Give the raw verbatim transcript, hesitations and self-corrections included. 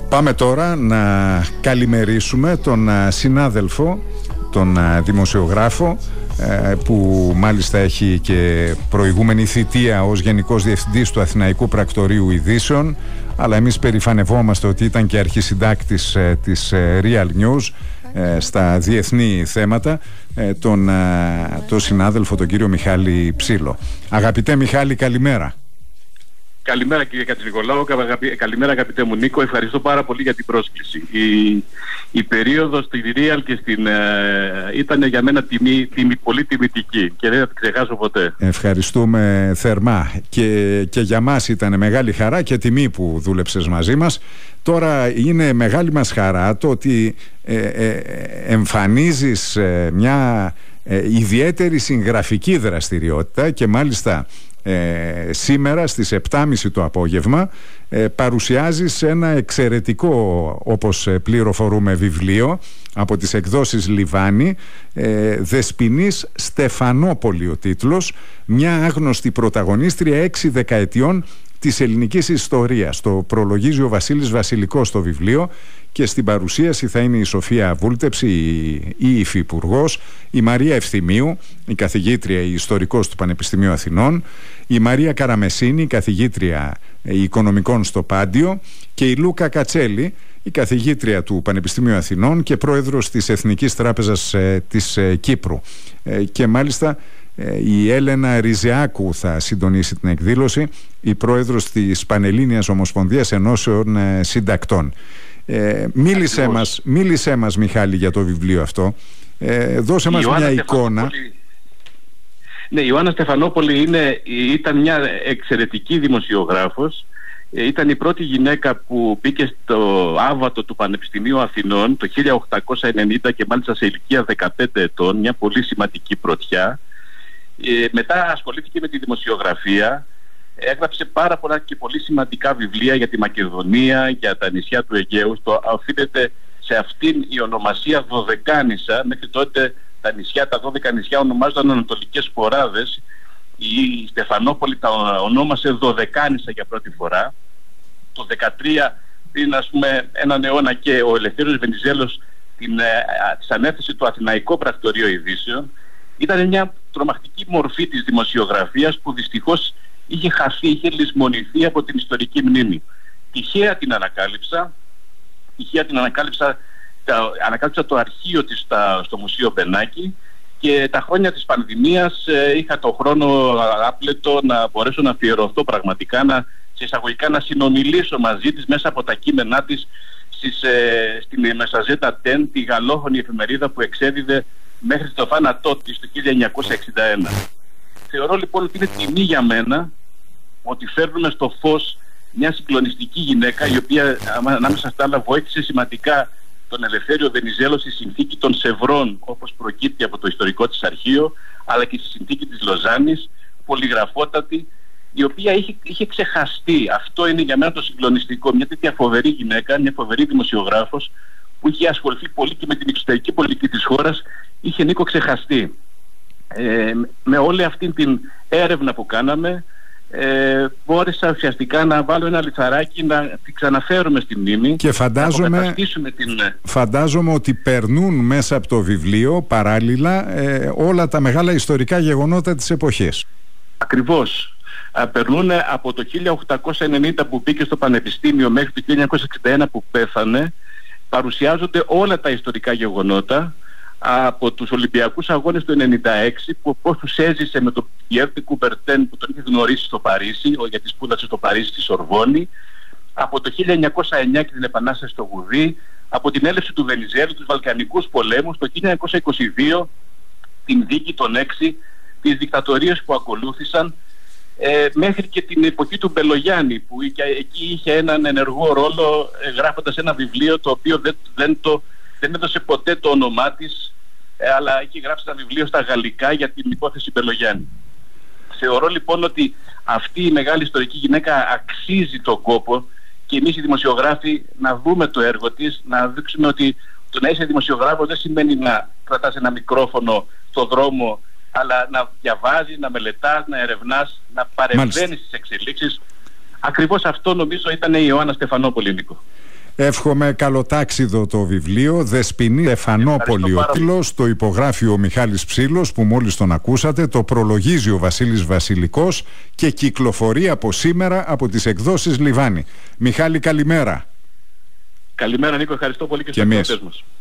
Πάμε τώρα να καλημερίσουμε τον συνάδελφο, τον δημοσιογράφο, που μάλιστα έχει και προηγούμενη θητεία ως Γενικός Διευθυντής του Αθηναϊκού Πρακτορείου Ειδήσεων, αλλά εμείς περηφανευόμαστε ότι ήταν και αρχισυντάκτης της Real News στα διεθνή θέματα, τον, τον συνάδελφο τον κύριο Μιχάλη Ψήλο. Αγαπητέ Μιχάλη, καλημέρα. Καλημέρα κύριε Κατζηνικολάου, καλημέρα αγαπητέ μου Νίκο, ευχαριστώ πάρα πολύ για την πρόσκληση. Η, η περίοδος στη Real και στην ε, ήταν για μένα τιμή, τιμή, πολύ τιμητική και δεν θα την ξεχάσω ποτέ. Ευχαριστούμε θερμά και, και για μας ήταν μεγάλη χαρά και τιμή που δούλεψες μαζί μας. Τώρα είναι μεγάλη μας χαρά το ότι ε, ε, εμφανίζεις ε, μια ε, ιδιαίτερη συγγραφική δραστηριότητα και μάλιστα Ε, σήμερα στις επτά και μισή το απόγευμα ε, παρουσιάζεις ένα εξαιρετικό, όπως ε, πληροφορούμε, βιβλίο από τις εκδόσεις Λιβάνι, ε, Δεσποινής Στεφανόπολη ο τίτλος, μια άγνωστη πρωταγωνίστρια έξι δεκαετιών της ελληνικής ιστορίας. Το προλογίζει ο Βασίλης Βασιλικός στο βιβλίο και στην παρουσίαση θα είναι η Σοφία Βούλτεψη, η υφυπουργός, η Μαρία Ευθυμίου, η καθηγήτρια, η ιστορικός του Πανεπιστημίου Αθηνών, η Μαρία Καραμεσίνη, η καθηγήτρια οικονομικών στο Πάντιο, και η Λούκα Κατσέλη, η καθηγήτρια του Πανεπιστημίου Αθηνών και πρόεδρος της Εθνικής Τράπεζας ε, της ε, Κύπρου. Ε, και μάλιστα ε, η Έλενα Ριζεάκου θα συντονίσει την εκδήλωση, η πρόεδρος της Πανελλήνιας Ομοσπονδίας Ενώσεων ε, Συντακτών. Ε, μίλησέ μας, μίλησέ μας Μιχάλη για το βιβλίο αυτό, ε, δώσε μας μια εικόνα. Ναι, η Ιωάννα Στεφανόπολη είναι, ήταν μια εξαιρετική δημοσιογράφος. Ήταν η πρώτη γυναίκα που μπήκε στο άβατο του Πανεπιστημίου Αθηνών το χίλια οκτακόσια ενενήντα και μάλιστα σε ηλικία δεκαπέντε ετών, μια πολύ σημαντική πρωτιά. Ε, μετά ασχολήθηκε με τη δημοσιογραφία, έγραψε πάρα πολλά και πολύ σημαντικά βιβλία για τη Μακεδονία, για τα νησιά του Αιγαίου. Το οφείλεται σε αυτήν η ονομασία Δωδεκάνησα. Μέχρι τότε τα νησιά, τα δώδεκα νησιά ονομάζονταν Ανατολικές Φοράδες. Η Στεφανόπολη τα ονόμασε Δωδεκάνησα για πρώτη φορά. Το δεκατρία, πριν ας πούμε έναν αιώνα, και ο Ελευθέριος Βενιζέλος την, ε, της ανέθεσε το Αθηναϊκό Πρακτορείο Ειδήσεων. Ήταν μια τρομακτική μορφή της δημοσιογραφίας που δυστυχώς είχε χαθεί, είχε λησμονηθεί από την ιστορική μνήμη. Τυχαία την ανακάλυψα, τυχαία την ανακάλυψα, τα, ανακάλυψα το αρχείο της στα, στο Μουσείο Μπενάκη, και τα χρόνια της πανδημίας ε, είχα το χρόνο άπλετο να μπορέσω να αφιερωθώ πραγματικά, να, σε εισαγωγικά να συνομιλήσω μαζί της μέσα από τα κείμενά της στις, ε, στην Μεσαζέτα Τεν, τη γαλλόφωνη εφημερίδα που εξέδιδε μέχρι το θάνατό της το χίλια εννιακόσια εξήντα ένα. Θεωρώ λοιπόν ότι είναι τιμή για μένα ότι φέρνουμε στο φως μια συγκλονιστική γυναίκα, η οποία ανάμεσα στα άλλα βοήθησε σημαντικά τον Ελευθέριο Βενιζέλο στη συνθήκη των Σευρών, όπως προκύπτει από το ιστορικό της αρχείο, αλλά και στη συνθήκη της Λοζάνης, πολυγραφότατη, η οποία είχε, είχε ξεχαστεί. Αυτό είναι για μένα το συγκλονιστικό. Μια τέτοια φοβερή γυναίκα, μια φοβερή δημοσιογράφος, που είχε ασχοληθεί πολύ και με την εξωτερική πολιτική της χώρας, είχε, Νίκο, ξεχαστεί. Ε, με όλη αυτή την έρευνα που κάναμε, ε, μπόρεσα ουσιαστικά να βάλω ένα λιθαράκι, να την ξαναφέρουμε στη μνήμη, και φαντάζομαι, να αποκαταστήσουμε την... φαντάζομαι ότι περνούν μέσα από το βιβλίο παράλληλα ε, όλα τα μεγάλα ιστορικά γεγονότα της εποχής. Ακριβώς. Α, περνούν από το χίλια οκτακόσια ενενήντα που μπήκε στο Πανεπιστήμιο μέχρι το χίλια εννιακόσια εξήντα ένα που πέθανε. Παρουσιάζονται όλα τα ιστορικά γεγονότα, από τους Ολυμπιακούς Αγώνες του ενενήντα έξι, που πώς τους έζησε με τον Πιέρ de Coubertin, που τον είχε γνωρίσει στο Παρίσι, γιατί σπούδασε στο Παρίσι στη Σορβόνη, από το χίλια εννιακόσια εννιά και την Επανάσταση στο Γουδί, από την έλευση του Βενιζέλου, τους Βαλκανικούς πολέμους, το χίλια εννιακόσια είκοσι δύο, την δίκη των έξι, τις δικτατορίες που ακολούθησαν, ε, μέχρι και την εποχή του Μπελογιάννη, που εκεί είχε έναν ενεργό ρόλο, ε, γράφοντας ένα βιβλίο το οποίο δεν, δεν το δεν έδωσε ποτέ το όνομά της, ε, αλλά έχει γράψει ένα βιβλίο στα γαλλικά για την υπόθεση Μπελογιάννη. Θεωρώ λοιπόν ότι αυτή η μεγάλη ιστορική γυναίκα αξίζει τον κόπο, και εμείς οι δημοσιογράφοι να δούμε το έργο της, να δείξουμε ότι το να είσαι δημοσιογράφος δεν σημαίνει να κρατάς ένα μικρόφωνο στο δρόμο, αλλά να διαβάζεις, να μελετάς, να ερευνάς, να παρεμβαίνεις στις εξελίξεις. Ακριβώς αυτό νομίζω ήταν η Ιωάννα Στεφανόπολη, Νίκο. Εύχομαι καλοτάξιδο το βιβλίο. Δεσποινή Στεφανόπολη ο τίτλος. Το υπογράφει ο Μιχάλης Ψήλος που μόλις τον ακούσατε. Το προλογίζει ο Βασίλης Βασιλικός και κυκλοφορεί από σήμερα από τις εκδόσεις Λιβάνι. Μιχάλη, καλημέρα. Καλημέρα Νίκο, ευχαριστώ πολύ και στους εκδότες μας.